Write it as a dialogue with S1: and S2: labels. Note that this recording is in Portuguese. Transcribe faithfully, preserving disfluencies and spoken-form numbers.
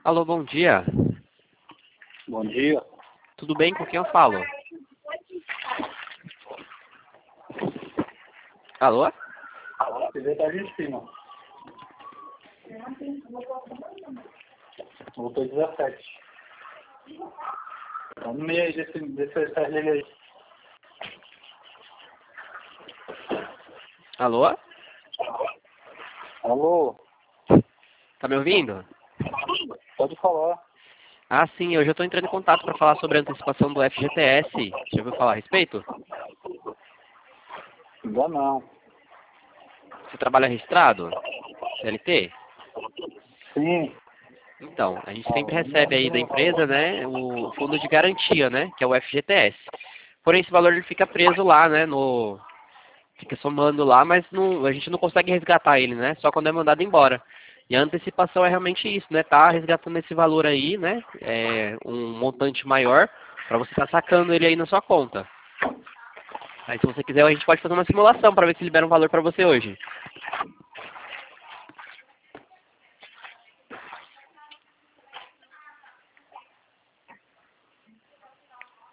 S1: Alô, bom dia.
S2: Bom dia.
S1: Tudo bem? Com quem eu falo? Alô?
S2: T V tá ali em cima. Voltou dezessete. Tá no meio aí desse, desse carreiro aí.
S1: Alô?
S2: Alô?
S1: Tá me ouvindo?
S2: Pode falar.
S1: Ah, sim, hoje eu estou entrando em contato para falar sobre a antecipação do F G T S. Já ouviu falar a respeito?
S2: Ainda não.
S1: Você trabalha registrado? C L T?
S2: Sim.
S1: Então, a gente sempre recebe aí da empresa, né, o fundo de garantia, né, que é o F G T S. Porém, esse valor ele fica preso lá, né, no... fica somando lá, mas não, a gente não consegue resgatar ele, né, só quando é mandado embora. E a antecipação é realmente isso, né, tá resgatando esse valor aí, né, é um montante maior, para você estar sacando ele aí na sua conta. Aí se você quiser, a gente pode fazer uma simulação para ver se libera um valor para você hoje.